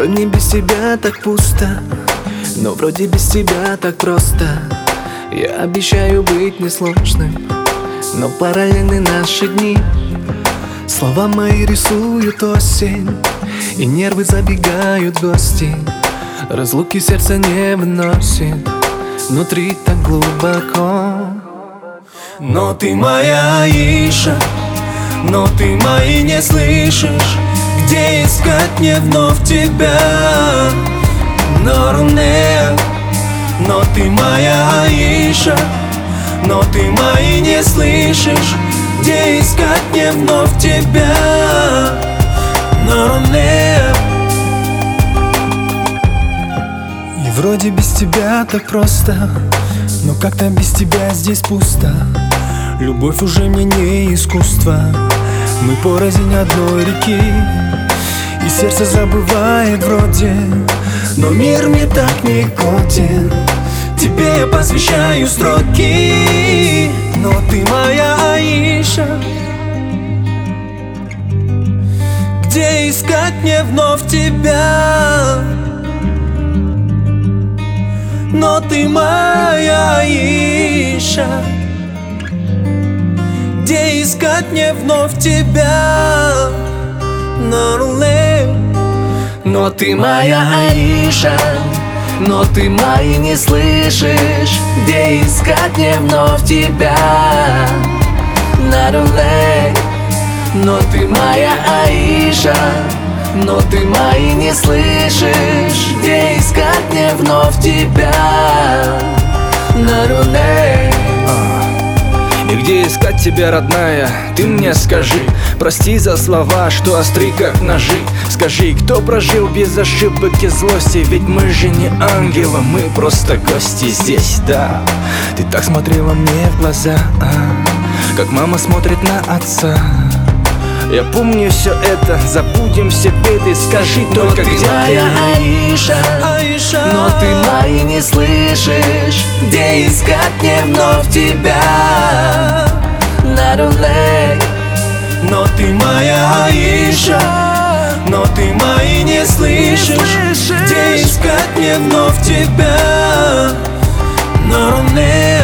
Вроде без тебя так пусто, но вроде без тебя так просто. Я обещаю быть несложным, но параллельны наши дни. Слова мои рисуют осень, и нервы забегают в гости. Разлуки сердце не выносит, внутри так глубоко. Но ты моя Аиша, но ты мои не слышишь. Где искать мне вновь тебя? Но ты моя Аиша, но ты мои не слышишь. Где искать мне вновь тебя? И вроде без тебя так просто, но как-то без тебя здесь пусто. Любовь уже мне не искусство, мы порознь одной реки. И сердце забывает вроде, но мир мне так не годен. Тебе я посвящаю строки. Но ты моя Аиша, где искать мне вновь тебя? Но ты моя Аиша, где искать мне вновь тебя? Но ты моя Аиша, но ты мои не слышишь. Где искать мне вновь тебя? Но ты моя Аиша, но ты мои не слышишь. Где искать мне вновь тебя? И где искать тебя, родная, ты мне скажи. Прости за слова, что остры как ножи. Скажи, кто прожил без ошибок и злости? Ведь мы же не ангелы, мы просто гости здесь, да. Ты так смотрела мне в глаза, как мама смотрит на отца. Я помню все это, забудем все беды. Скажи только, где моя Аиша, но ты мои не слышишь. Где искать мне вновь тебя? Но ты моя Аиша, но ты мои не слышишь. Где искать мне вновь тебя?